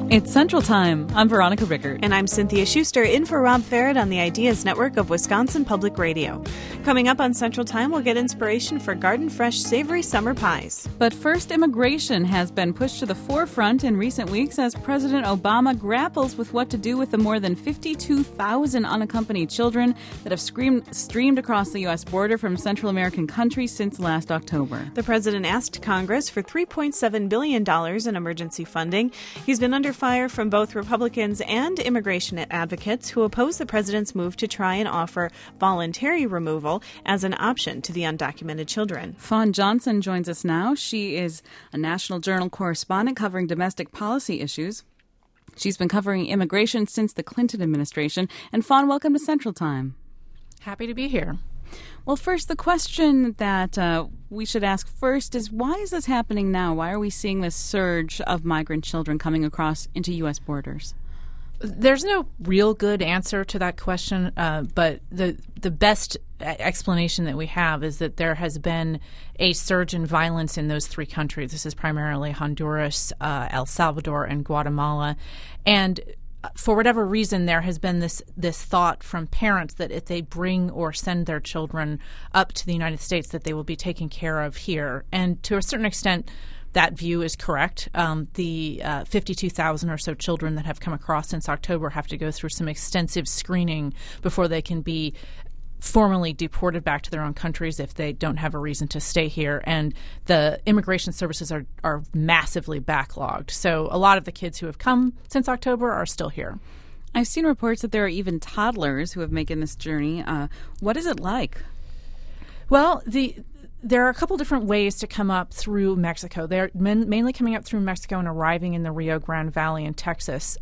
It's Central Time. I'm Veronica Rickert. And I'm Cynthia Schuster, in for Rob Farrett on the Ideas Network of Wisconsin Public Radio. Coming up on Central Time, we'll get inspiration for garden fresh savory summer pies. But first, immigration has been pushed to the forefront in recent weeks as President Obama grapples with what to do with the more than 52,000 unaccompanied children that have streamed across the U.S. border from Central American countries since last October. The president asked Congress for $3.7 billion in emergency funding. He's been under fire from both Republicans and immigration advocates who oppose the president's move to try and offer voluntary removal as an option to the undocumented children. Fawn Johnson joins us now. She is a National Journal correspondent covering domestic policy issues. She's been covering immigration since the Clinton administration. And Fawn, welcome to Central Time. Happy to be here. Well, first, the question that we should ask first is, why is this happening now? Why are we seeing this surge of migrant children coming across into U.S. borders? There's no real good answer to that question, but the best explanation that we have is that there has been a surge in violence in those three countries. This is primarily Honduras, El Salvador, and Guatemala. And for whatever reason, there has been this thought from parents that if they bring or send their children up to the United States, that they will be taken care of here. And to a certain extent, that view is correct. The 52,000 or so children that have come across since October have to go through some extensive screening before they can be formally deported back to their own countries if they don't have a reason to stay here. And the immigration services are massively backlogged. So a lot of the kids who have come since October are still here. I've seen reports that there are even toddlers who have making this journey. What is it like? Well, there are a couple different ways to come up through Mexico. They're mainly coming up through Mexico and arriving in the Rio Grande Valley in Texas.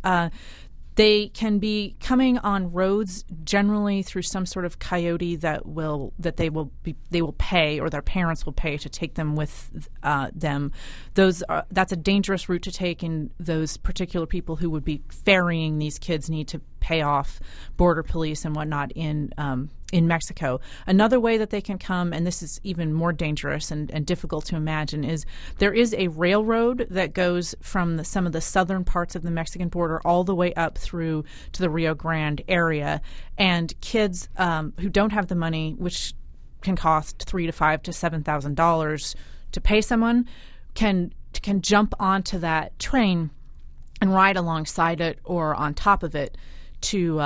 They can be coming on roads generally through some sort of coyote that they will pay, or their parents will pay to take them with them. That's a dangerous route to take, and those particular people who would be ferrying these kids need to pay off border police and whatnot in Mexico. Another way that they can come, and this is even more dangerous and difficult to imagine, is there is a railroad that goes from some of the southern parts of the Mexican border all the way up through to the Rio Grande area. And kids who don't have the money, which can cost $3,000 to $5,000 to $7,000 to pay someone, can jump onto that train and ride alongside it or on top of it to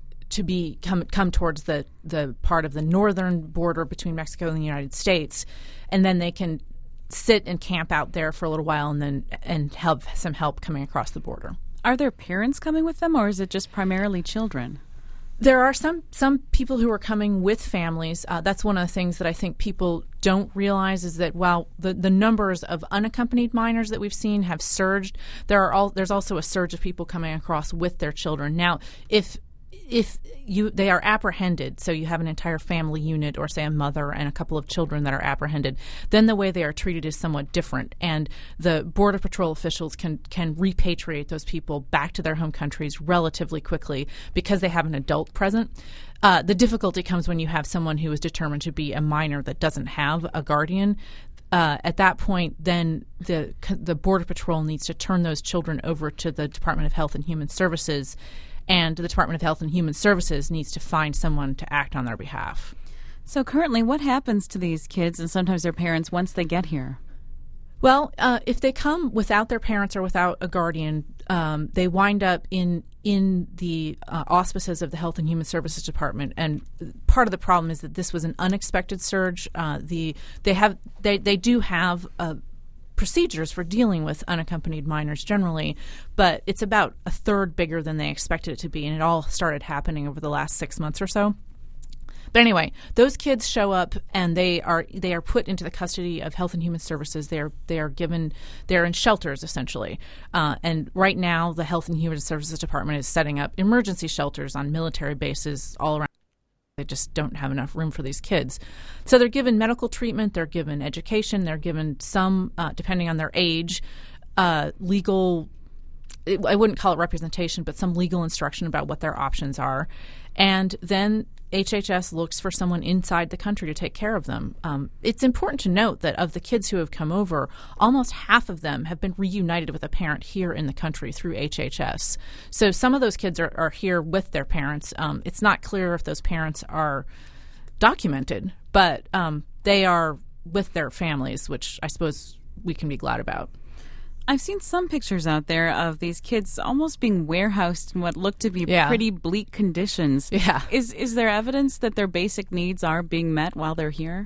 come towards the part of the northern border between Mexico and the United States, and then they can sit and camp out there for a little while and have some help coming across the border. Are there parents coming with them, or is it just primarily children? There are some people who are coming with families. That's one of the things that I think people don't realize is that while the numbers of unaccompanied minors that we've seen have surged, there's also a surge of people coming across with their children. Now, if they are apprehended, so you have an entire family unit or, say, a mother and a couple of children that are apprehended, then the way they are treated is somewhat different. And the Border Patrol officials can repatriate those people back to their home countries relatively quickly because they have an adult present. The difficulty comes when you have someone who is determined to be a minor that doesn't have a guardian. At that point, then the Border Patrol needs to turn those children over to the Department of Health and Human Services, and the Department of Health and Human Services needs to find someone to act on their behalf. So currently, what happens to these kids and sometimes their parents once they get here? Well, if they come without their parents or without a guardian, they wind up in the auspices of the Health and Human Services Department. And part of the problem is that this was an unexpected surge. They do have procedures for dealing with unaccompanied minors generally, but it's about a third bigger than they expected it to be, and it all started happening over the last 6 months or so. But anyway, those kids show up and they are put into the custody of Health and Human Services. They're in shelters essentially, and right now the Health and Human Services Department is setting up emergency shelters on military bases all around. They just don't have enough room for these kids. So they're given medical treatment, they're given education, they're given some, depending on their age, legal, I wouldn't call it representation, but some legal instruction about what their options are. And then HHS looks for someone inside the country to take care of them. It's important to note that of the kids who have come over, almost half of them have been reunited with a parent here in the country through HHS. So some of those kids are here with their parents. It's not clear if those parents are documented, but they are with their families, which I suppose we can be glad about. I've seen some pictures out there of these kids almost being warehoused in what look to be pretty bleak conditions. Yeah. Is there evidence that their basic needs are being met while they're here?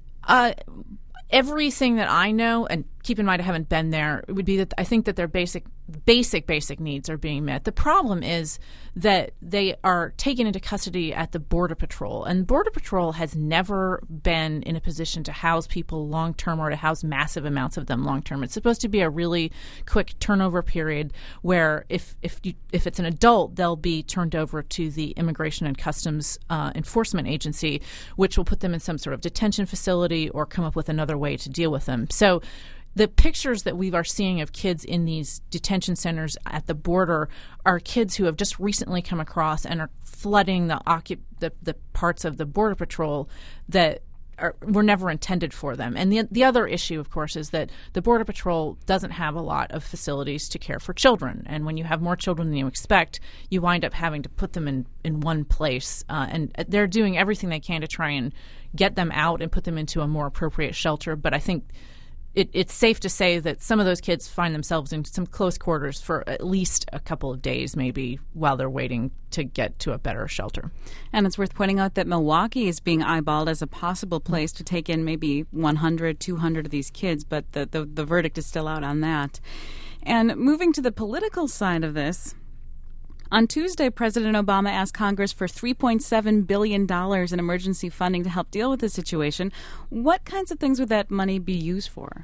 Everything that I know, and keep in mind I haven't been there, it would be that I think that their basic needs are being met. The problem is that they are taken into custody at the Border Patrol, and Border Patrol has never been in a position to house people long term or to house massive amounts of them long term. It's supposed to be a really quick turnover period where if it's an adult, they'll be turned over to the Immigration and Customs Enforcement Agency, which will put them in some sort of detention facility or come up with another way to deal with them. So the pictures that we are seeing of kids in these detention centers at the border are kids who have just recently come across and are flooding the parts of the Border Patrol that were never intended for them. And the other issue, of course, is that the Border Patrol doesn't have a lot of facilities to care for children. And when you have more children than you expect, you wind up having to put them in one place. And they're doing everything they can to try and get them out and put them into a more appropriate shelter. But I think it's safe to say that some of those kids find themselves in some close quarters for at least a couple of days, maybe, while they're waiting to get to a better shelter. And it's worth pointing out that Milwaukee is being eyeballed as a possible place to take in maybe 100, 200 of these kids, but the verdict is still out on that. And moving to the political side of this, on Tuesday, President Obama asked Congress for $3.7 billion in emergency funding to help deal with the situation. What kinds of things would that money be used for?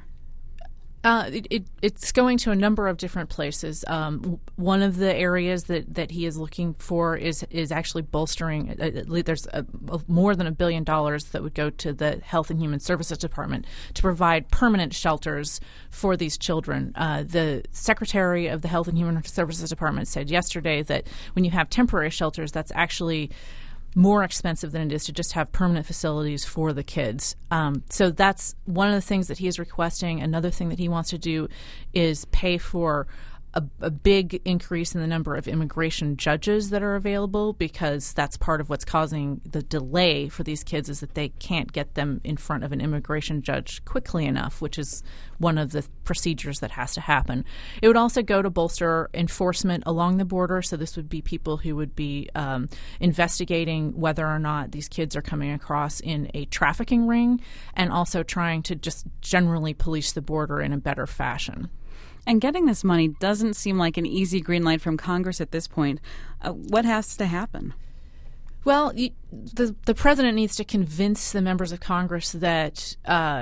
It's going to a number of different places. One of the areas that he is looking for is actually bolstering. There's more than $1 billion that would go to the Health and Human Services Department to provide permanent shelters for these children. The Secretary of the Health and Human Services Department said yesterday that when you have temporary shelters, that's actually more expensive than it is to just have permanent facilities for the kids. So that's one of the things that he is requesting. Another thing that he wants to do is pay for a big increase in the number of immigration judges that are available, because that's part of what's causing the delay for these kids, is that they can't get them in front of an immigration judge quickly enough, which is one of the procedures that has to happen. It would also go to bolster enforcement along the border. So this would be people who would be investigating whether or not these kids are coming across in a trafficking ring, and also trying to just generally police the border in a better fashion. And getting this money doesn't seem like an easy green light from Congress at this point. What has to happen? Well, the president needs to convince the members of Congress that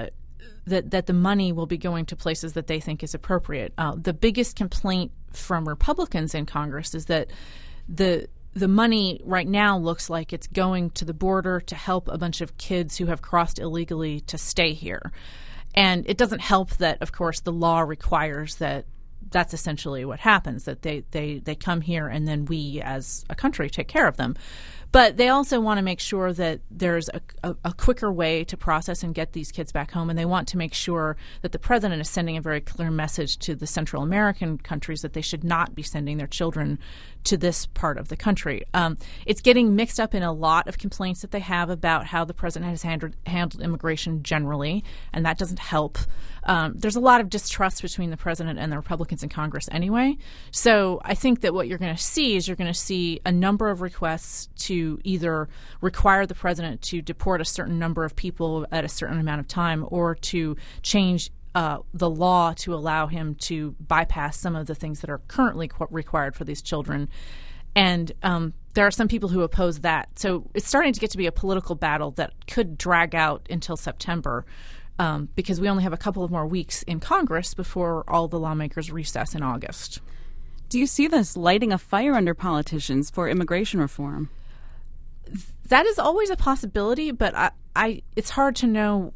that the money will be going to places that they think is appropriate. The biggest complaint from Republicans in Congress is that the money right now looks like it's going to the border to help a bunch of kids who have crossed illegally to stay here. And it doesn't help that, of course, the law requires that that's essentially what happens, that they come here and then we as a country take care of them. But they also want to make sure that there's a quicker way to process and get these kids back home. And they want to make sure that the president is sending a very clear message to the Central American countries that they should not be sending their children to this part of the country. It's getting mixed up in a lot of complaints that they have about how the president has handled immigration generally, and that doesn't help. There's a lot of distrust between the president and the Republicans in Congress anyway. So I think that what you're going to see is a number of requests to either require the president to deport a certain number of people at a certain amount of time, or to change the law to allow him to bypass some of the things that are currently required for these children. And there are some people who oppose that. So it's starting to get to be a political battle that could drag out until September, because we only have a couple of more weeks in Congress before all the lawmakers recess in August. Do you see this lighting a fire under politicians for immigration reform? That is always a possibility, but it's hard to know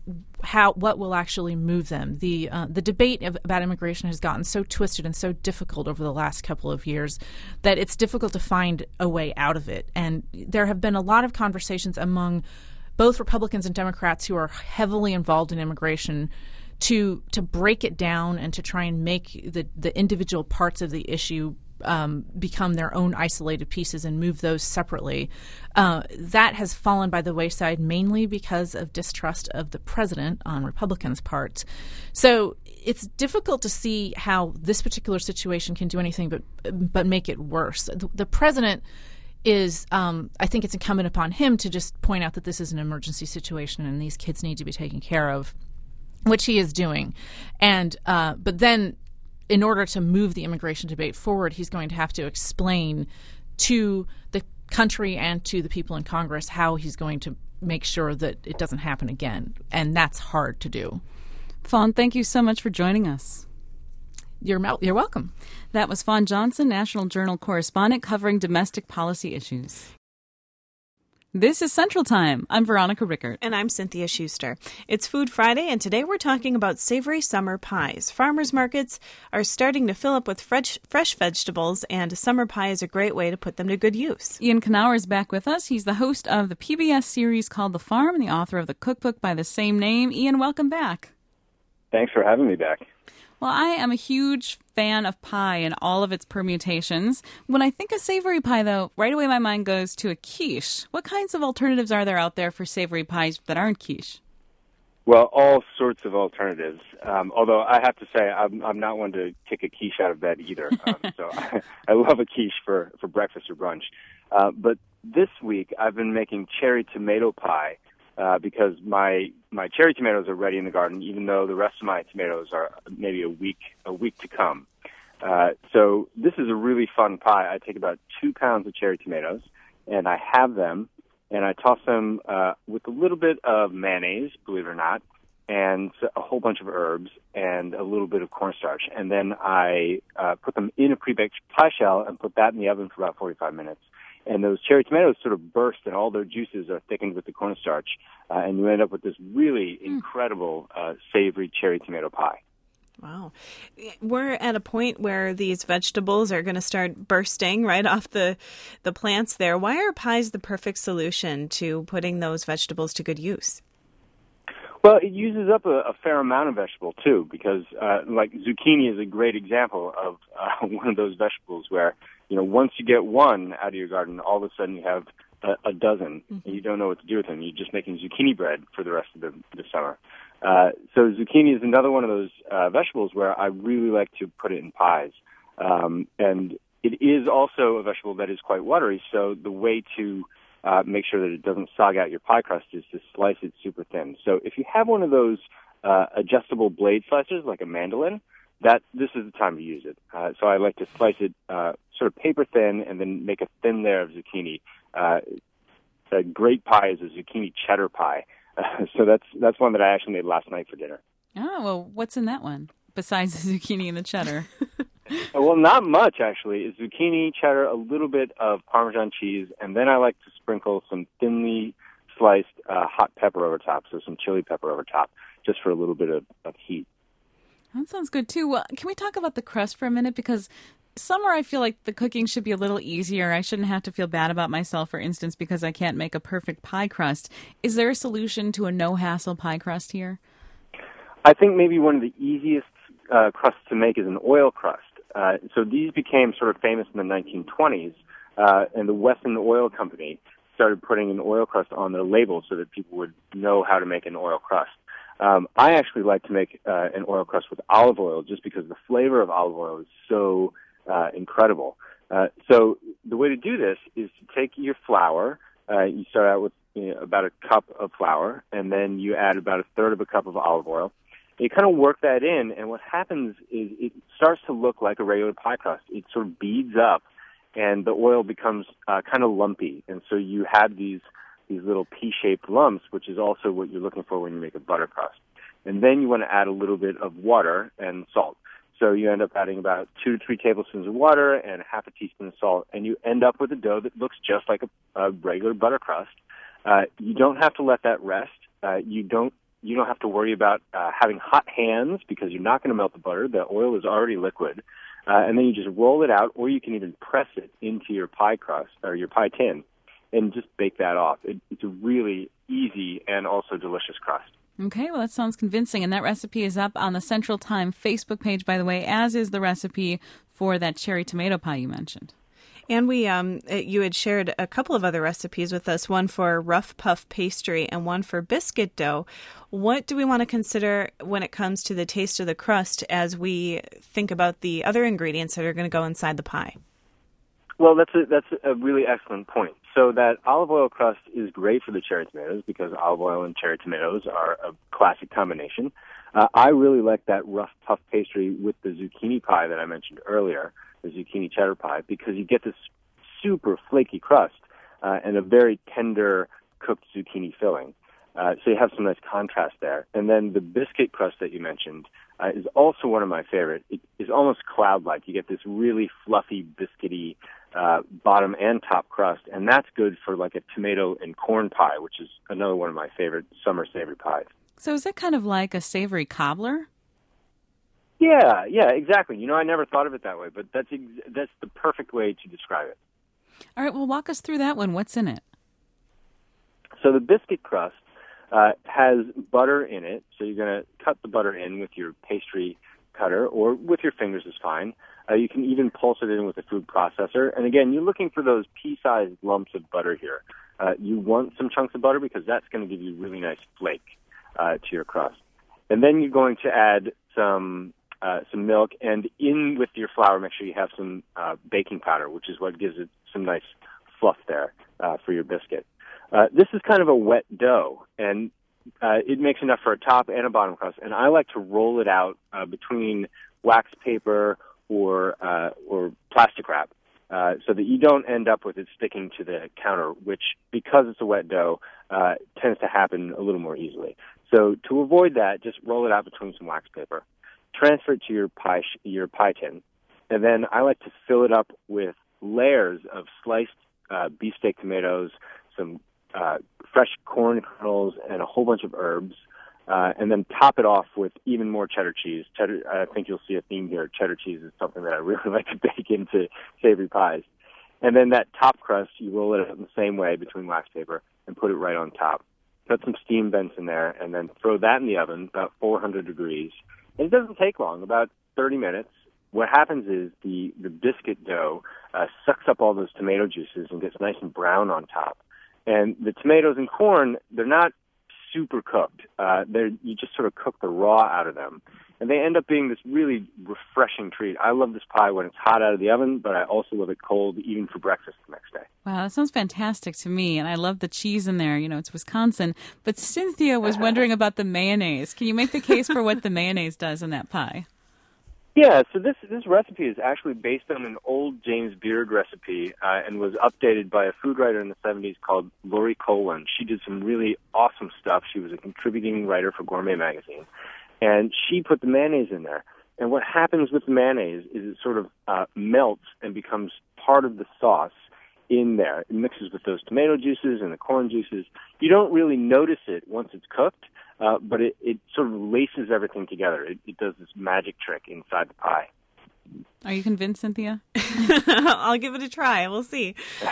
what will actually move them. The debate about immigration has gotten so twisted and so difficult over the last couple of years that it's difficult to find a way out of it. And there have been a lot of conversations among both Republicans and Democrats who are heavily involved in immigration to break it down and to try and make the individual parts of the issue become their own isolated pieces and move those separately. That has fallen by the wayside mainly because of distrust of the president on Republicans' part. So it's difficult to see how this particular situation can do anything but make it worse. The president is, I think it's incumbent upon him to just point out that this is an emergency situation and these kids need to be taken care of, which he is doing. And but then in order to move the immigration debate forward, he's going to have to explain to the country and to the people in Congress how he's going to make sure that it doesn't happen again. And that's hard to do. Fawn, thank you so much for joining us. You're welcome. That was Fawn Johnson, National Journal correspondent covering domestic policy issues. This is Central Time. I'm Veronica Rickert. And I'm Cynthia Schuster. It's Food Friday, and today we're talking about savory summer pies. Farmers markets are starting to fill up with fresh vegetables, and summer pie is a great way to put them to good use. Ian Knauer is back with us. He's the host of the PBS series called The Farm and the author of the cookbook by the same name. Ian, welcome back. Thanks for having me back. Well, I am a huge fan of pie and all of its permutations. When I think of savory pie, though, right away my mind goes to a quiche. What kinds of alternatives are there out there for savory pies that aren't quiche? Well, all sorts of alternatives. Although I have to say, I'm not one to kick a quiche out of bed either. So I love a quiche for breakfast or brunch. But this week I've been making cherry tomato pie. Because my cherry tomatoes are ready in the garden, even though the rest of my tomatoes are maybe a week to come. So this is a really fun pie. I take about 2 pounds of cherry tomatoes, and I have them, and I toss them with a little bit of mayonnaise, believe it or not, and a whole bunch of herbs and a little bit of cornstarch. And then I put them in a pre-baked pie shell and put that in the oven for about 45 minutes. And those cherry tomatoes sort of burst, and all their juices are thickened with the cornstarch, and you end up with this really incredible savory cherry tomato pie. Wow. We're at a point where these vegetables are going to start bursting right off the plants there. Why are pies the perfect solution to putting those vegetables to good use? Well, it uses up a fair amount of vegetable, too, because like zucchini is a great example of one of those vegetables where, once you get one out of your garden, all of a sudden you have a dozen, and you don't know what to do with them. You're just making zucchini bread for the rest of the summer. So zucchini is another one of those vegetables where I really like to put it in pies. And it is also a vegetable that is quite watery, so the way to make sure that it doesn't sog out your pie crust is to slice it super thin. So if you have one of those adjustable blade slicers, like a mandolin, this is the time to use it. So I like to slice it sort of paper thin and then make a thin layer of zucchini. A great pie is a zucchini cheddar pie. So that's one that I actually made last night for dinner. Oh, well, what's in that one besides the zucchini and the cheddar? Well, not much, actually. It's zucchini, cheddar, a little bit of Parmesan cheese, and then I like to sprinkle some thinly sliced hot pepper over top, so some chili pepper over top, just for a little bit of heat. That sounds good, too. Well, can we talk about the crust for a minute? Because summer, I feel like the cooking should be a little easier. I shouldn't have to feel bad about myself, for instance, because I can't make a perfect pie crust. Is there a solution to a no-hassle pie crust here? I think maybe one of the easiest crusts to make is an oil crust. So these became sort of famous in the 1920s, and the Wesson Oil Company started putting an oil crust on their labels so that people would know how to make an oil crust. I actually like to make an oil crust with olive oil just because the flavor of olive oil is so incredible. So the way to do this is to take your flour. You start out with about a cup of flour, and then you add about a third of a cup of olive oil. You kind of work that in, and what happens is it starts to look like a regular pie crust. It sort of beads up, and the oil becomes kind of lumpy, and so you have these little pea-shaped lumps, which is also what you're looking for when you make a butter crust. And then you want to add a little bit of water and salt. So you end up adding about 2 to 3 tablespoons of water and half a teaspoon of salt, and you end up with a dough that looks just like a regular butter crust. You don't have to let that rest. You don't You don't have to worry about having hot hands because you're not going to melt the butter. The oil is already liquid. And then you just roll it out, or you can even press it into your pie crust or your pie tin and just bake that off. It's a really easy and also delicious crust. Okay, well, that sounds convincing. And that recipe is up on the Central Time Facebook page, by the way, as is the recipe for that cherry tomato pie you mentioned. And you had shared a couple of other recipes with us, one for rough puff pastry and one for biscuit dough. What do we want to consider when it comes to the taste of the crust as we think about the other ingredients that are going to go inside the pie? Well, that's a really excellent point. So that olive oil crust is great for the cherry tomatoes because olive oil and cherry tomatoes are a classic combination. I really like that rough puff pastry with the zucchini pie that I mentioned earlier, the zucchini cheddar pie, because you get this super flaky crust and a very tender cooked zucchini filling. So you have some nice contrast there. And then the biscuit crust that you mentioned is also one of my favorite. It is almost cloud-like. You get this really fluffy, biscuity bottom and top crust, and that's good for like a tomato and corn pie, which is another one of my favorite summer savory pies. So is that kind of like a savory cobbler? Yeah, exactly. I never thought of it that way, but that's the perfect way to describe it. All right, well, walk us through that one. What's in it? So the biscuit crust has butter in it, so you're going to cut the butter in with your pastry cutter, or with your fingers is fine. You can even pulse it in with a food processor. And again, you're looking for those pea-sized lumps of butter here. You want some chunks of butter because that's going to give you really nice flake to your crust. And then you're going to add some milk, and in with your flour, make sure you have some baking powder, which is what gives it some nice fluff there for your biscuit. This is kind of a wet dough, and it makes enough for a top and a bottom crust. And I like to roll it out between wax paper or plastic wrap, so that you don't end up with it sticking to the counter, which, because it's a wet dough, tends to happen a little more easily. So to avoid that, just roll it out between some wax paper, transfer it to your pie tin, and then I like to fill it up with layers of sliced beefsteak tomatoes, some fresh corn kernels, and a whole bunch of herbs, and then top it off with even more cheddar cheese. I think you'll see a theme here. Cheddar cheese is something that I really like to bake into savory pies. And then that top crust, you roll it out in the same way between wax paper and put it right on top. Put some steam vents in there, and then throw that in the oven, about 400 degrees. And it doesn't take long, about 30 minutes. What happens is the biscuit dough sucks up all those tomato juices and gets nice and brown on top. And the tomatoes and corn, they're not super cooked. You just sort of cook the raw out of them. And they end up being this really refreshing treat. I love this pie when it's hot out of the oven, but I also love it cold, even for breakfast the next day. Wow, that sounds fantastic to me. And I love the cheese in there. It's Wisconsin. But Cynthia was wondering about the mayonnaise. Can you make the case for what the mayonnaise does in that pie? Yeah, so this recipe is actually based on an old James Beard recipe and was updated by a food writer in the 70s called Lori Colwin. She did some really awesome stuff. She was a contributing writer for Gourmet Magazine, and she put the mayonnaise in there. And what happens with the mayonnaise is it sort of melts and becomes part of the sauce in there. It mixes with those tomato juices and the corn juices. You don't really notice it once it's cooked, but it sort of laces everything together. It does this magic trick inside the pie. Are you convinced, Cynthia? I'll give it a try. We'll see.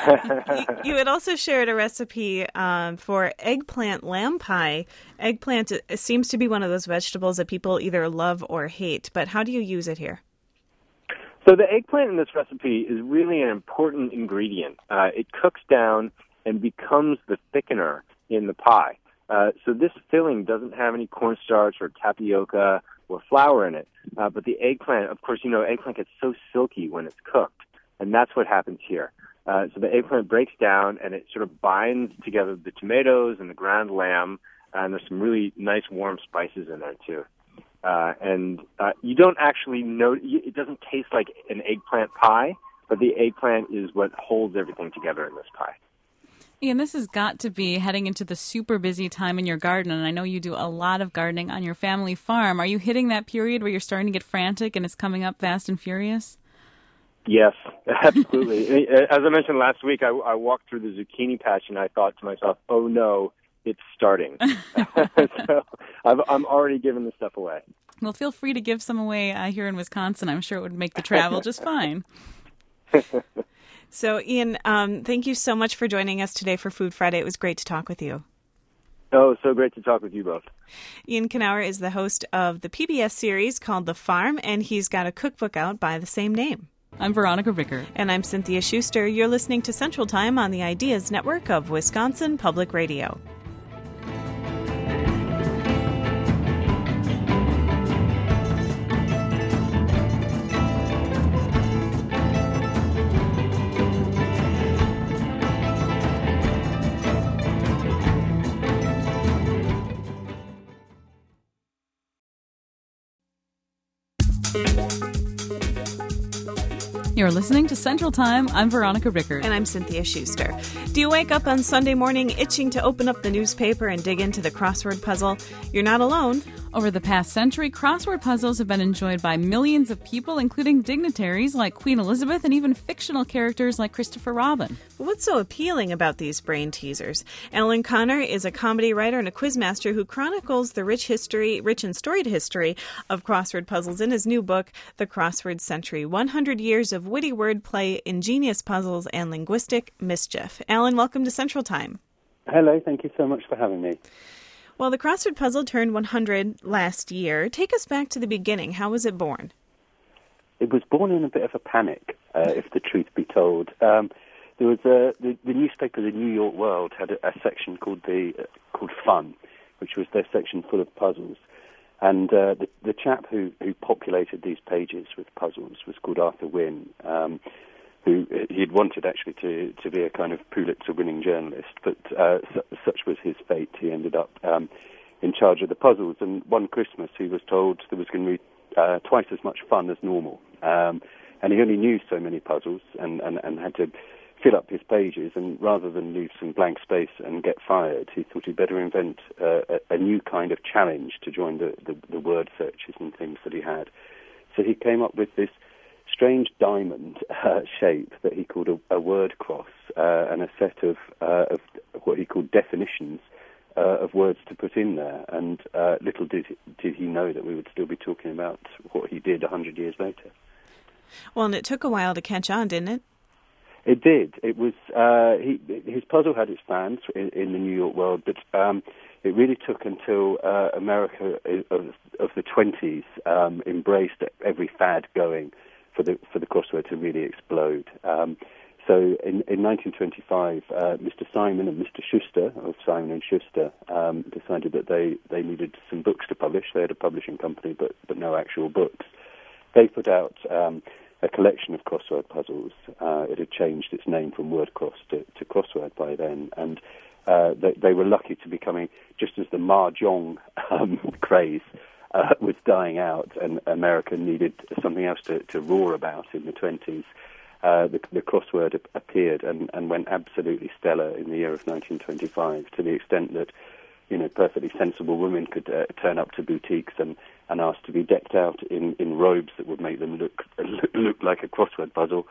You had also shared a recipe for eggplant lamb pie. Eggplant seems to be one of those vegetables that people either love or hate, but how do you use it here? So the eggplant in this recipe is really an important ingredient. It cooks down and becomes the thickener in the pie. So this filling doesn't have any cornstarch or tapioca or flour in it. But the eggplant, of course, eggplant gets so silky when it's cooked, and that's what happens here. So the eggplant breaks down, and it sort of binds together the tomatoes and the ground lamb, and there's some really nice warm spices in there, too. And you don't actually know, it doesn't taste like an eggplant pie, but the eggplant is what holds everything together in this pie. Ian, this has got to be heading into the super busy time in your garden, and I know you do a lot of gardening on your family farm. Are you hitting that period where you're starting to get frantic and it's coming up fast and furious? Yes, absolutely. As I mentioned last week, I walked through the zucchini patch and I thought to myself, oh no, it's starting. So I'm already giving the stuff away. Well, feel free to give some away here in Wisconsin. I'm sure it would make the travel just fine. So, Ian, thank you so much for joining us today for Food Friday. It was great to talk with you. Oh, so great to talk with you both. Ian Knauer is the host of the PBS series called The Farm, and he's got a cookbook out by the same name. I'm Veronica Ricker. And I'm Cynthia Schuster. You're listening to Central Time on the Ideas Network of Wisconsin Public Radio. You're listening to Central Time. I'm Veronica Ricker. And I'm Cynthia Schuster. Do you wake up on Sunday morning itching to open up the newspaper and dig into the crossword puzzle? You're not alone. Over the past century, crossword puzzles have been enjoyed by millions of people, including dignitaries like Queen Elizabeth and even fictional characters like Christopher Robin. But what's so appealing about these brain teasers? Ellen Connor is a comedy writer and a quizmaster who chronicles the rich and storied history of crossword puzzles in his new book, The Crossword Century, 100 Years of Witty Wordplay, Ingenious Puzzles, and Linguistic Mischief. Alan, welcome to Central Time. Hello, thank you so much for having me. Well, the crossword puzzle turned 100 last year. Take us back to the beginning. How was it born? It was born in a bit of a panic, if the truth be told. There was the newspaper, The New York World, had a section called Fun, which was their section full of puzzles. And the chap who populated these pages with puzzles was called Arthur Wynne, who he'd wanted actually to be a kind of Pulitzer-winning journalist, but such was his fate. He ended up in charge of the puzzles, and one Christmas he was told there was going to be twice as much fun as normal, and he only knew so many puzzles and had to fill up his pages, and rather than leave some blank space and get fired, he thought he'd better invent a new kind of challenge to join the word searches and things that he had. So he came up with this strange diamond shape that he called a word cross, and a set of what he called definitions of words to put in there. And little did he know that we would still be talking about what he did 100 years later. Well, and it took a while to catch on, didn't it? It did. It was his puzzle had its fans in the New York World, but it really took until America of the 20s embraced every fad going for the crossword to really explode. So in 1925, Mr. Simon and Mr. Schuster of Simon and Schuster decided that they needed some books to publish. They had a publishing company, but no actual books. They put out a collection of crossword puzzles. It had changed its name from Wordcross to Crossword by then, and they were lucky to be coming just as the Mahjong craze was dying out, and America needed something else to roar about in the 20s. The crossword appeared and went absolutely stellar in the year of 1925, to the extent that perfectly sensible women could turn up to boutiques and ask to be decked out in robes that would make them look like a crossword puzzle,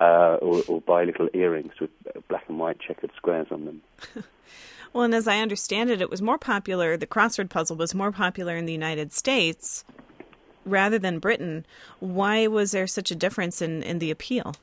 or buy little earrings with black and white checkered squares on them. Well, and as I understand it, the crossword puzzle was more popular in the United States rather than Britain. Why was there such a difference in the appeal?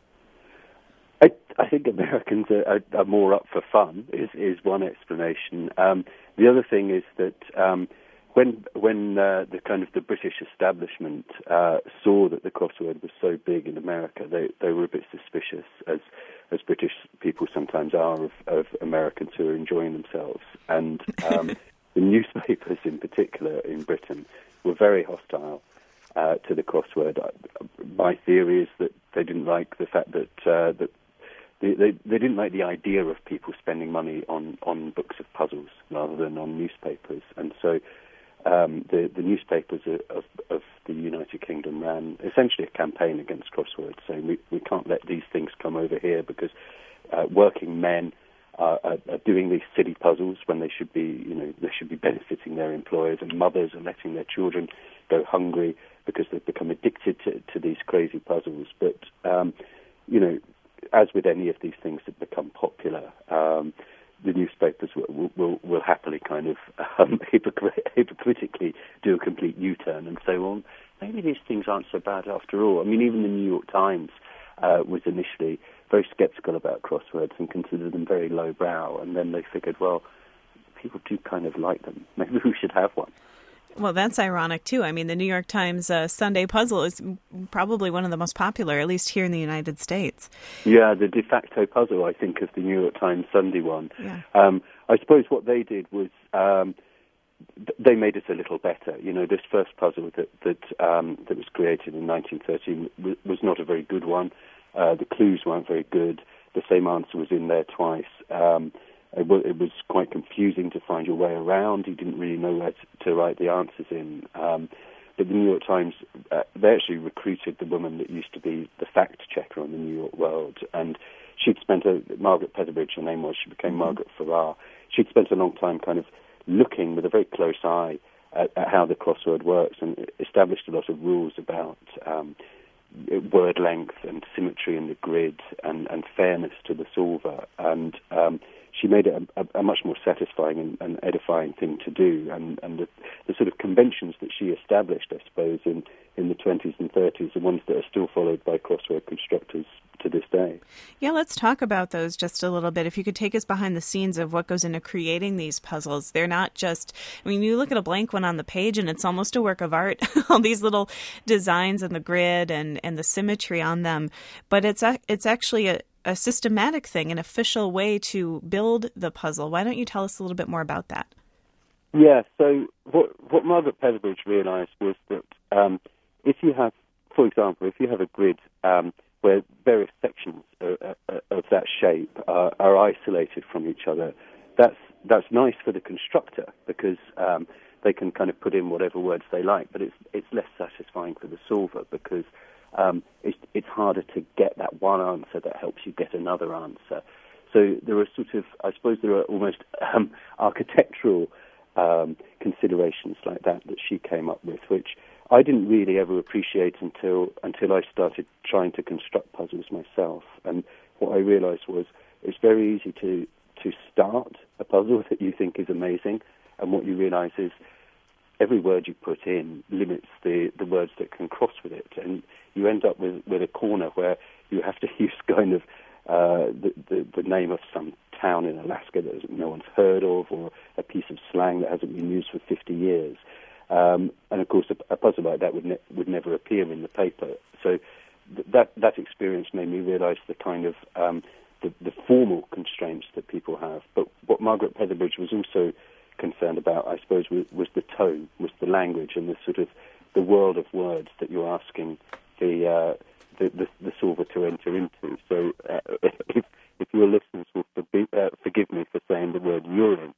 I think Americans are more up for fun, is one explanation. The other thing is that when the kind of the British establishment saw that the crossword was so big in America, they were a bit suspicious, as British people sometimes are of Americans who are enjoying themselves. And the newspapers in particular in Britain were very hostile to the crossword. My theory is that they didn't like the fact that they didn't like the idea of people spending money on books of puzzles rather than on newspapers. And so the newspapers of the United Kingdom ran essentially a campaign against crosswords, saying we can't let these things come over here because working men are doing these silly puzzles when they should be benefiting their employers, and mothers are letting their children go hungry because they've become addicted to these crazy puzzles. But, as with any of these things that become popular, the newspapers will happily kind of hypocritically do a complete U-turn and say, well, maybe these things aren't so bad after all. I mean, even the New York Times was initially very sceptical about crosswords and considered them very lowbrow, and then they figured, well, people do kind of like them. Maybe we should have one. Well, that's ironic, too. I mean, the New York Times Sunday puzzle is probably one of the most popular, at least here in the United States. Yeah, the de facto puzzle, I think, of the New York Times Sunday one. Yeah. I suppose what they did was they made it a little better. You know, this first puzzle that was created in 1913 was not a very good one. The clues weren't very good. The same answer was in there twice. It was quite confusing to find your way around. You didn't really know where to write the answers in. But the New York Times, they actually recruited the woman that used to be the fact checker on the New York World, and she'd spent Margaret Petherbridge, her name was, she became Margaret Farrar. She'd spent a long time kind of looking with a very close eye at how the crossword works, and established a lot of rules about word length and symmetry in the grid and fairness to the solver. And she made it a much more satisfying and edifying thing to do. And the sort of conventions that she established, I suppose, in the 20s and 30s are ones that are still followed by crossword constructors to this day. Yeah, let's talk about those just a little bit. If you could take us behind the scenes of what goes into creating these puzzles. They're not just, I mean, you look at a blank one on the page and it's almost a work of art, all these little designs and the grid and the symmetry on them. But it's actually a systematic thing, an official way to build the puzzle. Why don't you tell us a little bit more about that? Yeah, so what Margaret Petherbridge realised was that if you have, for example, if you have a grid where various sections of that shape are isolated from each other, that's nice for the constructor because they can kind of put in whatever words they like, but it's less satisfying for the solver because it's harder to get that one answer that helps you get another answer. So there are I suppose there are almost architectural considerations like that she came up with, which I didn't really ever appreciate until I started trying to construct puzzles myself. And what I realized was it's very easy to start a puzzle that you think is amazing, and what you realize is every word you put in limits the words that can cross with it, and you end up with a corner where you have to use kind of the name of some town in Alaska that no one's heard of, or a piece of slang that hasn't been used for 50 years. And of course, a puzzle like that would never appear in the paper. So that experience made me realize the kind of the formal constraints that people have. But what Margaret Petherbridge was also concerned about, I suppose, was the tone, was the language, and the sort of the world of words that you're asking the solver to enter into. So if your listeners will forgive me for saying the word urine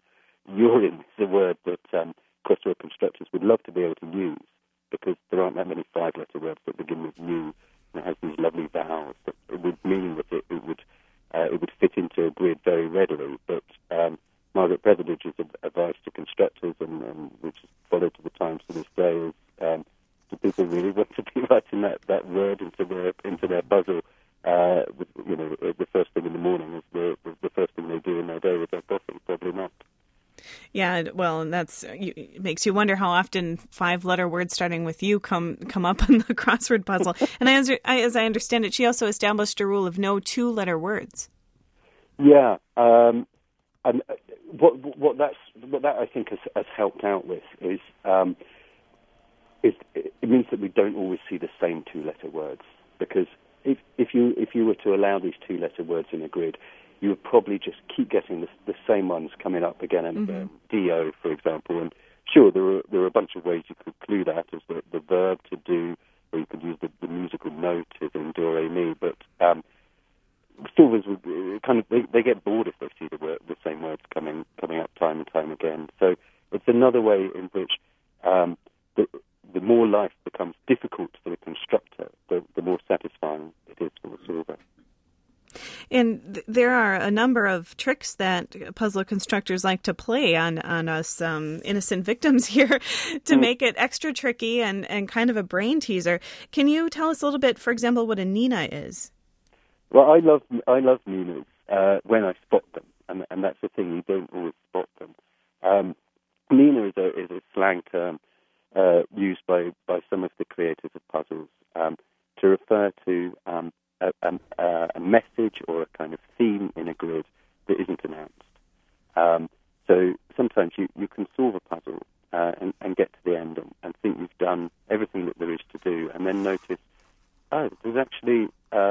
is a word that crossword constructors would love to be able to use, because there aren't that many five-letter words that begin with U, and it has these lovely vowels. That it would mean that it would fit into a grid very readily. But Margaret Petherbridge's advice to constructors, and which is followed to the times to this day, is do people really want to be writing that word into their puzzle? The first thing in the morning is the first thing they do in their day with their coffee. Probably not. Yeah, well, and it makes you wonder how often five-letter words starting with U come up in the crossword puzzle. And as I understand it, she also established a rule of no two-letter words. Yeah, and what that I think has helped out with is it means that we don't always see the same two-letter words, because if you were to allow these two-letter words in a grid, you would probably just keep getting the same ones coming up again and again. D-O, for example. And sure, there are a bunch of ways you could clue that as the verb to do, or you could use the musical note as in do, re, mi. But solvers would kind of they get bored if they see the same words coming up time and time again. So it's another way in which the more life becomes difficult for the constructor, the more satisfying it is for the solver. And there are a number of tricks that puzzle constructors like to play on us innocent victims here to make it extra tricky and kind of a brain teaser. Can you tell us a little bit, for example, what a Nina is? Well, I love Ninas when I spot them. and that's the thing, you don't always spot them. Nina is a slang term used by some of the creators of puzzles to refer to a message or a kind of theme in a grid that isn't announced. So sometimes you can solve a puzzle and get to the end and think you've done everything that there is to do, and then notice, oh, there's actually,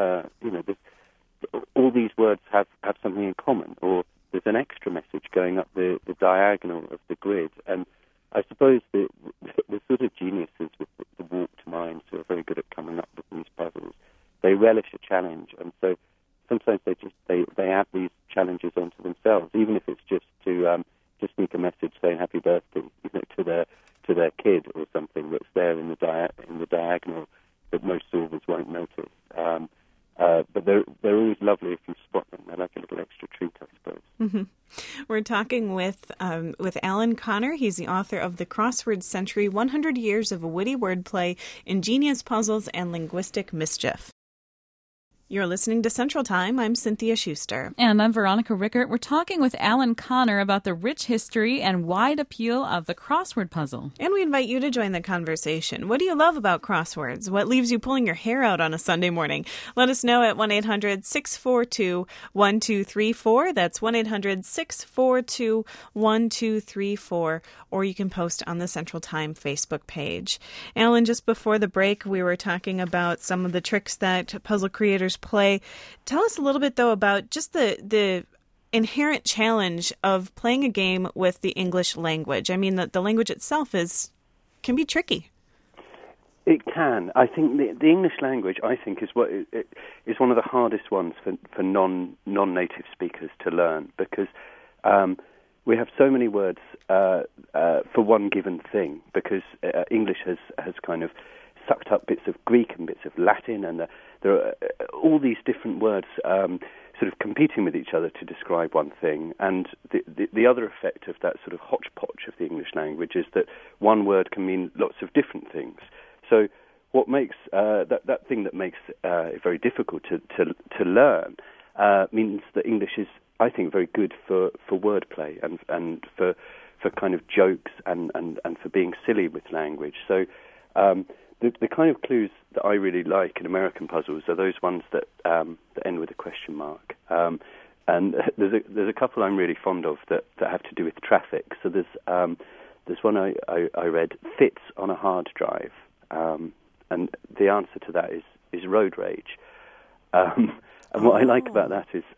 all these words have something in common, or there's an extra message going up the diagonal of the grid. And I suppose the sort of geniuses with the warped minds who are very good at coming up with these puzzles, they relish a challenge, and so sometimes they add these challenges onto themselves, even if it's just to sneak a message saying happy birthday, to their kid or something that's there in the diagonal that most solvers won't notice. But they're always lovely if you spot them. They're like a little extra treat, I suppose. Mm-hmm. We're talking with Alan Connor. He's the author of The Crossword Century, 100 Years of Witty Wordplay, Ingenious Puzzles, and Linguistic Mischief. You're listening to Central Time. I'm Cynthia Schuster. And I'm Veronica Rickert. We're talking with Alan Connor about the rich history and wide appeal of the crossword puzzle. And we invite you to join the conversation. What do you love about crosswords? What leaves you pulling your hair out on a Sunday morning? Let us know at 1-800-642-1234. That's 1-800-642-1234. Or you can post on the Central Time Facebook page. Alan, just before the break, we were talking about some of the tricks that puzzle creators play. Tell us a little bit, though, about just the inherent challenge of playing a game with the English language. I mean, the language itself can be tricky. It can. I think the English language, I think, is one of the hardest ones for non-native speakers to learn, because we have so many words for one given thing, because English has kind of sucked up bits of Greek and bits of Latin, and there are all these different words sort of competing with each other to describe one thing. And the other effect of that sort of hodgepodge of the English language is that one word can mean lots of different things. So what makes that thing that makes it very difficult to learn means that English is, I think, very good for wordplay and for kind of jokes and for being silly with language. So the kind of clues that I really like in American puzzles are those ones that end with a question mark. And there's a couple I'm really fond of that have to do with traffic. So there's one I read, fits on a hard drive, and the answer to that is road rage. And what I like about that is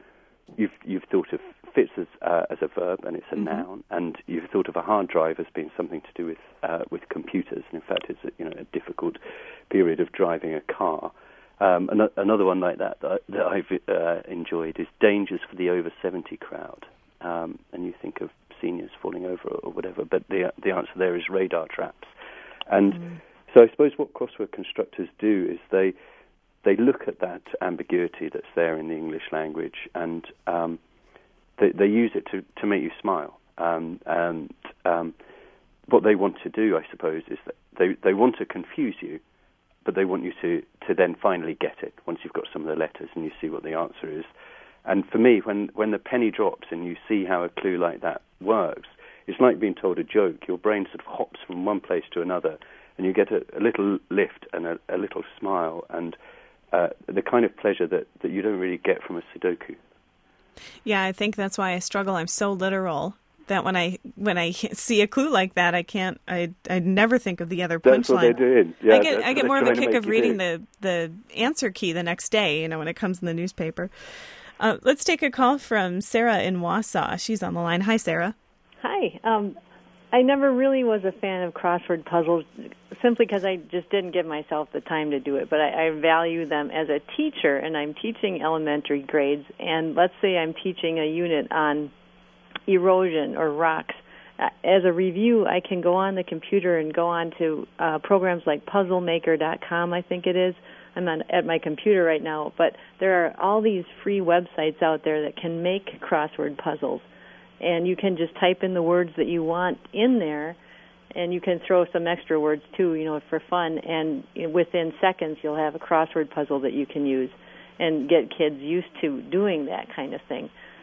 you've thought of fits as a verb, and it's a noun, and you've thought of a hard drive as being something to do with computers, and in fact it's a difficult period of driving a car. Another one like that I've enjoyed is dangers for the over 70 crowd, and you think of seniors falling over or whatever, but the answer there is radar traps. And so I suppose what crossword constructors do is they look at that ambiguity that's there in the English language, and they use it to make you smile. And what they want to do, I suppose, is that they want to confuse you, but they want you to then finally get it once you've got some of the letters and you see what the answer is. And for me, when the penny drops and you see how a clue like that works, it's like being told a joke. Your brain sort of hops from one place to another, and you get a little lift and a little smile, and the kind of pleasure that you don't really get from a Sudoku. Yeah, I think that's why I struggle. I'm so literal that when I see a clue like that, I never think of the other punchline. That's what they're doing. Yeah, I get more of a kick of reading the answer key the next day, when it comes in the newspaper. Let's take a call from Sarah in Wausau. She's on the line. Hi, Sarah. Hi. I never really was a fan of crossword puzzles simply because I just didn't give myself the time to do it. But I value them as a teacher, and I'm teaching elementary grades. And let's say I'm teaching a unit on erosion or rocks. As a review, I can go on the computer and go on to programs like puzzlemaker.com, I think it is. I'm at my computer right now. But there are all these free websites out there that can make crossword puzzles. And you can just type in the words that you want in there, and you can throw some extra words too, for fun. And within seconds, you'll have a crossword puzzle that you can use and get kids used to doing that kind of thing.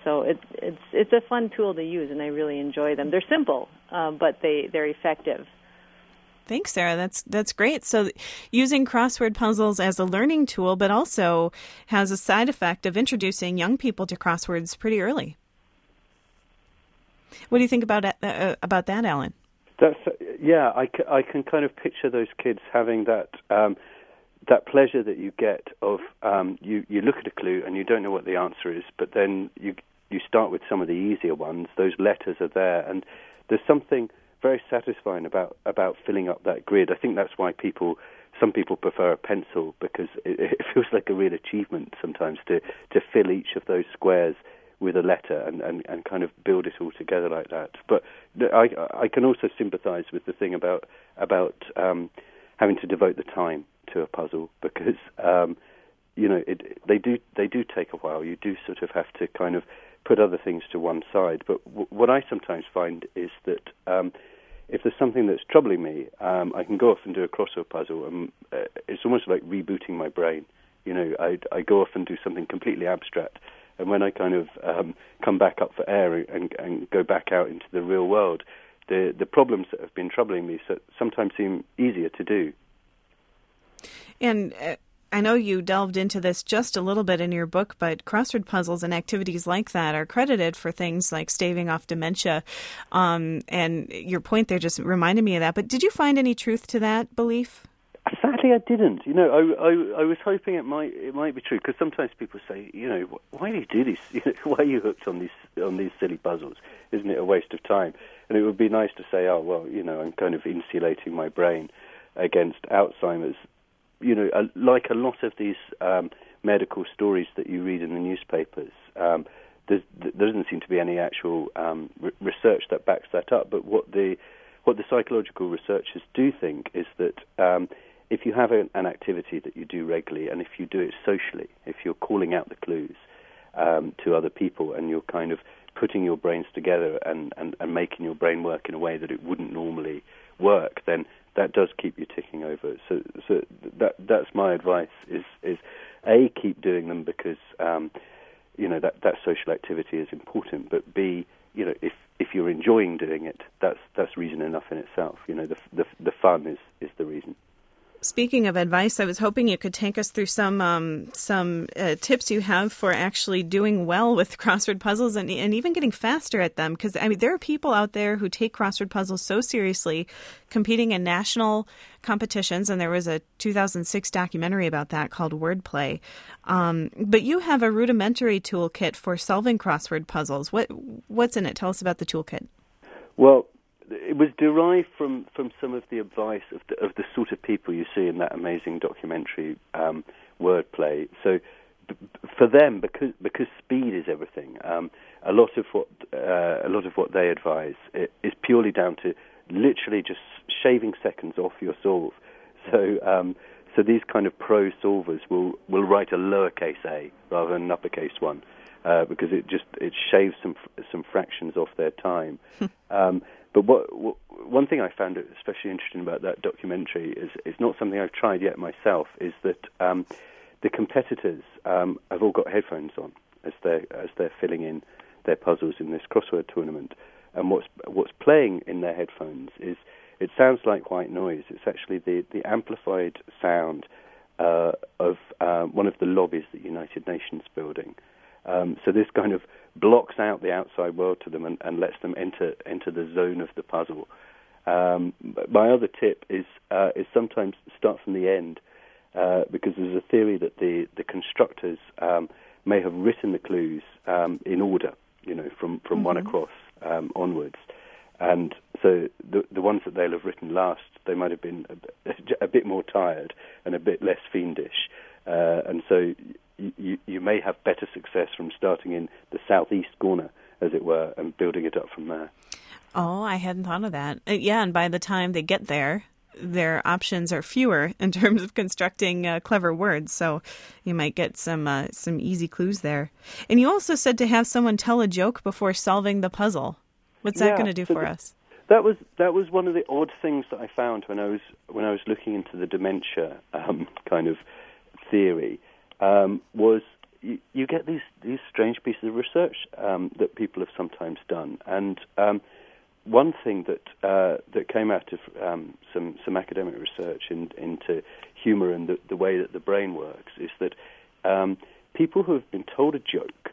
So it's a fun tool to use, and I really enjoy them. They're simple, but they're effective. Thanks, Sarah. That's great. So using crossword puzzles as a learning tool, but also has a side effect of introducing young people to crosswords pretty early. What do you think about that, Alan? Yeah, I can kind of picture those kids having that that pleasure that you get of you look at a clue and you don't know what the answer is, but then you start with some of the easier ones. Those letters are there, and there's something very satisfying about filling up that grid. I think that's why some people prefer a pencil, because it feels like a real achievement sometimes to fill each of those squares with a letter and kind of build it all together like that. But I can also sympathise with the thing about having to devote the time to a puzzle, because they do take a while. You do sort of have to kind of put other things to one side. But what I sometimes find is that if there's something that's troubling me, I can go off and do a crossword puzzle, and it's almost like rebooting my brain. I go off and do something completely abstract, and when I kind of come back up for air and go back out into the real world, the problems that have been troubling me sometimes seem easier to do. And I know you delved into this just a little bit in your book, but crossword puzzles and activities like that are credited for things like staving off dementia. And your point there just reminded me of that. But did you find any truth to that belief? Sadly, I didn't. I was hoping it might be true, because sometimes people say, why do you do this? Why are you hooked on these silly puzzles? Isn't it a waste of time? And it would be nice to say, oh well, I'm kind of insulating my brain against Alzheimer's. Like a lot of these medical stories that you read in the newspapers, there doesn't seem to be any actual research that backs that up. But what the psychological researchers do think is that if you have an activity that you do regularly, and if you do it socially, if you're calling out the clues to other people, and you're kind of putting your brains together and making your brain work in a way that it wouldn't normally work, then that does keep you ticking over. So that's my advice: is A, keep doing them, because that social activity is important. But B, if you're enjoying doing it, that's reason enough in itself. The fun is the reason. Speaking of advice, I was hoping you could take us through some tips you have for actually doing well with crossword puzzles and even getting faster at them. Because, there are people out there who take crossword puzzles so seriously, competing in national competitions, and there was a 2006 documentary about that called Wordplay. But you have a rudimentary toolkit for solving crossword puzzles. What's in it? Tell us about the toolkit. Well, it was derived from some of the advice of the sort of people you see in that amazing documentary, Wordplay. So for them, because speed is everything, a lot of what they advise is purely down to literally just shaving seconds off your solve. So these kind of pro solvers will write a lowercase a rather than an uppercase one, because it shaves some fractions off their time. But one thing I found especially interesting about that documentary is not something I've tried yet myself, is that the competitors have all got headphones on as they're filling in their puzzles in this crossword tournament. And what's playing in their headphones is, it sounds like white noise. It's actually the amplified sound of one of the lobbies at the United Nations building. So this kind of blocks out the outside world to them and lets them enter the zone of the puzzle. My other tip is sometimes start from the end, because there's a theory that the constructors may have written the clues in order, from mm-hmm. one across onwards. And so the ones that they'll have written last, they might have been a bit more tired and a bit less fiendish. And so you may have better success from starting in the southeast corner, as it were, and building it up from there. Oh, I hadn't thought of that. Yeah, and by the time they get there, their options are fewer in terms of constructing clever words. So you might get some easy clues there. And you also said to have someone tell a joke before solving the puzzle. What's that going to do for us? That was one of the odd things that I found when I was looking into the dementia kind of theory. Was you get these strange pieces of research that people have sometimes done. And one thing that came out of some academic research into humor and the way that the brain works is that people who have been told a joke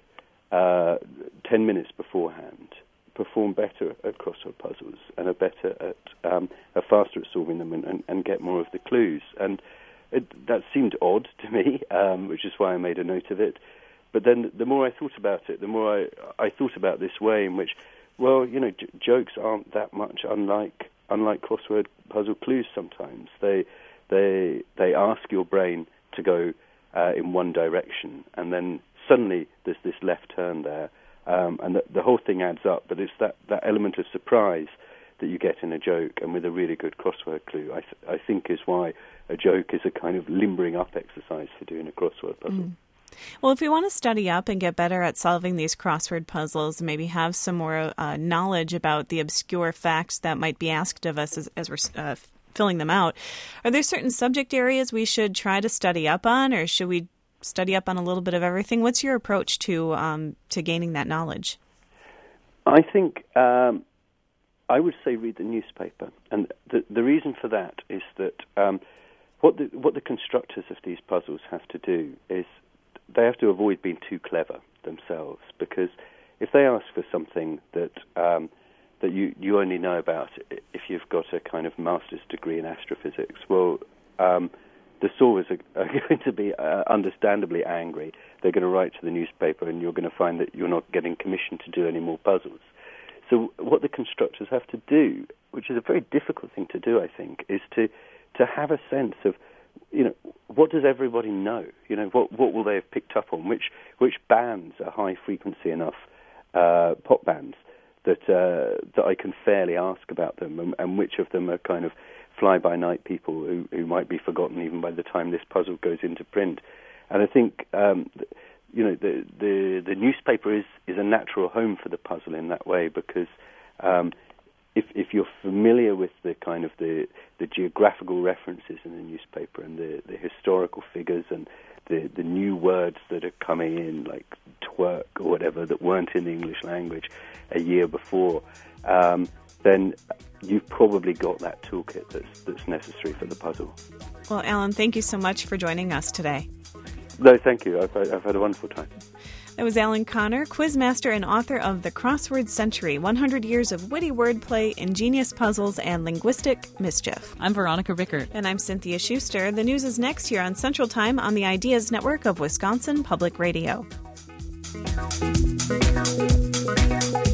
10 minutes beforehand perform better at crossword puzzles and are faster at solving them and get more of the clues. And that seemed odd to me, which is why I made a note of it. But then the more I thought about it, the more I thought about this way in which, well, jokes aren't that much unlike crossword puzzle clues sometimes. They ask your brain to go in one direction, and then suddenly there's this left turn there, and the whole thing adds up. But it's that element of surprise that you get in a joke, and with a really good crossword clue, I think is why a joke is a kind of limbering up exercise for doing a crossword puzzle. Mm. Well, if we want to study up and get better at solving these crossword puzzles, maybe have some more knowledge about the obscure facts that might be asked of us as we're filling them out, are there certain subject areas we should try to study up on, or should we study up on a little bit of everything? What's your approach to gaining that knowledge? I think I would say read the newspaper, and the reason for that is that what the constructors of these puzzles have to do is they have to avoid being too clever themselves, because if they ask for something that you only know about if you've got a kind of master's degree in astrophysics, well, the solvers are going to be understandably angry. They're going to write to the newspaper, and you're going to find that you're not getting commissioned to do any more puzzles. So what the constructors have to do, which is a very difficult thing to do, I think, is to have a sense of, what does everybody know? What will they have picked up on? Which bands are high frequency enough pop bands that I can fairly ask about them, and which of them are kind of fly-by-night people who might be forgotten even by the time this puzzle goes into print. And I think the newspaper is a natural home for the puzzle in that way, because if you're familiar with the kind of the geographical references in the newspaper and the historical figures and the new words that are coming in, like twerk or whatever, that weren't in the English language a year before, then you've probably got that toolkit that's necessary for the puzzle. Well, Alan, thank you so much for joining us today. No, thank you. I've had a wonderful time. That was Alan Connor, quizmaster and author of The Crossword Century, 100 Years of Witty Wordplay, Ingenious Puzzles, and Linguistic Mischief. I'm Veronica Rickert. And I'm Cynthia Schuster. The news is next here on Central Time on the Ideas Network of Wisconsin Public Radio.